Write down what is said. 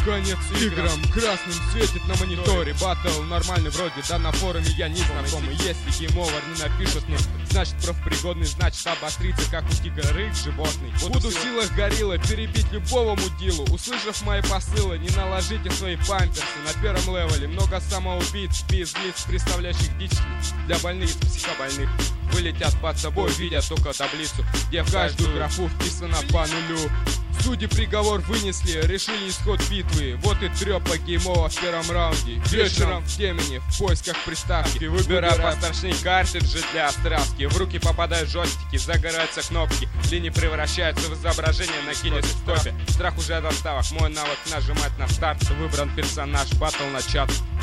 Конец играм, красным светит на мониторе. Баттл нормальный вроде, да на форуме я не знакомый. Если гейм-овер не напишут, ну значит профпригодный, значит обострится, как у тигра рык животный. Буду в силах горилла перебить любого мудилу. Услышав мои посылы, не наложите свои памперсы. На первом левеле много самоубийц, пиздец, представляющих дичь для больных, психобольных. Вылетят под собой, видя только таблицу, где в каждую графу вписано по нулю. Судьи приговор вынесли, решили исход битвы. Вот и трёпа геймова в первом раунде. Вечером в темени, в поисках приставки. Выбирай пострашней картриджи для страстки. В руки попадают джойстики, загораются кнопки. Линии превращаются в изображение на кинескопе. Страх уже о доставах, мой навык нажимать на старт. Выбран персонаж, баттл начат.